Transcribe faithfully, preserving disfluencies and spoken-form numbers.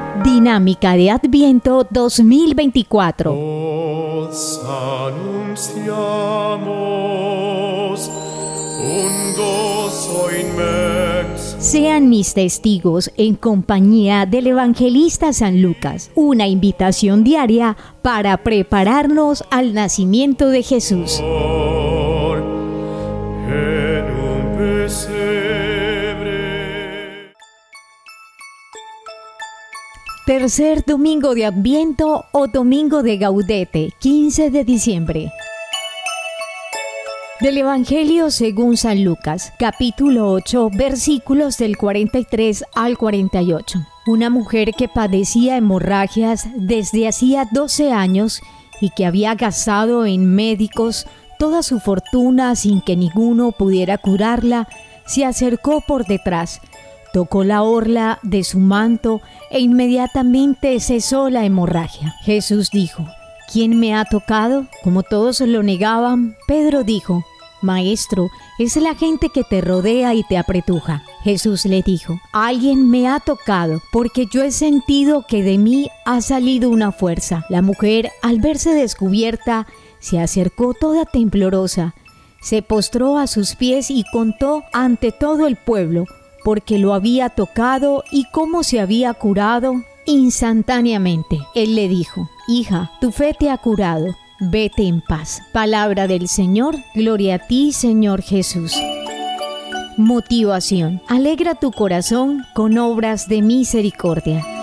Dinámica de Adviento dos mil veinticuatro. Os anunciamos un gozo inmenso. Sean mis testigos en compañía del evangelista San Lucas, una invitación diaria para prepararnos al nacimiento de Jesús. En un pesebre. Tercer domingo de Adviento o domingo de Gaudete, quince de diciembre. Del Evangelio según San Lucas, capítulo ocho, versículos del cuarenta y tres al cuarenta y ocho. Una mujer que padecía hemorragias desde hacía doce años y que había gastado en médicos toda su fortuna sin que ninguno pudiera curarla, se acercó por detrás, tocó la orla de su manto e inmediatamente cesó la hemorragia. Jesús dijo: ¿Quién me ha tocado? Como todos lo negaban, Pedro dijo: Maestro, es la gente que te rodea y te apretuja. Jesús le dijo: Alguien me ha tocado, porque yo he sentido que de mí ha salido una fuerza. La mujer, al verse descubierta, se acercó toda temblorosa, se postró a sus pies y contó ante todo el pueblo porque lo había tocado y cómo se había curado instantáneamente. Él le dijo: Hija, tu fe te ha curado, vete en paz. Palabra del Señor, gloria a ti, Señor Jesús. Motivación: alegra tu corazón con obras de misericordia.